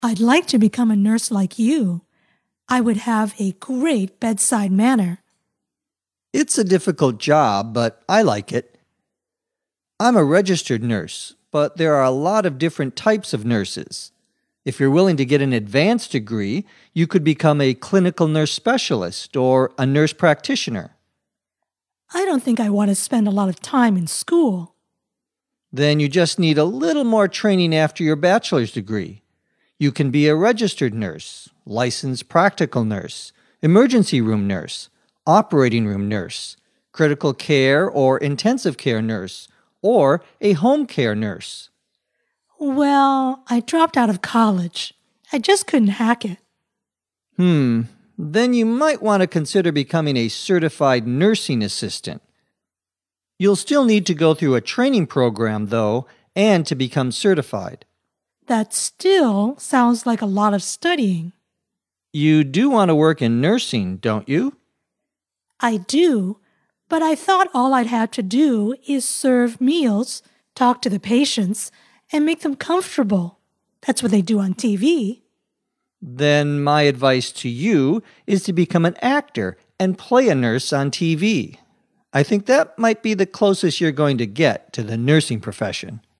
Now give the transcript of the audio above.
I'd like to become a nurse like you. I would have a great bedside manner. It's a difficult job, but I like it. I'm a registered nurse, but there are a lot of different types of nurses. If you're willing to get an advanced degree, you could become a clinical nurse specialist or a nurse practitioner. I don't think I want to spend a lot of time in school. Then you just need a little more training after your bachelor's degree. You can be a registered nurse, licensed practical nurse, emergency room nurse, operating room nurse, critical care or intensive care nurse, or a home care nurse. Well, I dropped out of college. I just couldn't hack it. Then you might want to consider becoming a certified nursing assistant. You'll still need to go through a training program, though, and to become certified. That still sounds like a lot of studying. You do want to work in nursing, don't you? I do, but I thought all I'd have to do is serve meals, talk to the patients, and make them comfortable. That's what they do on TV. Then my advice to you is to become an actor and play a nurse on TV. I think that might be the closest you're going to get to the nursing profession.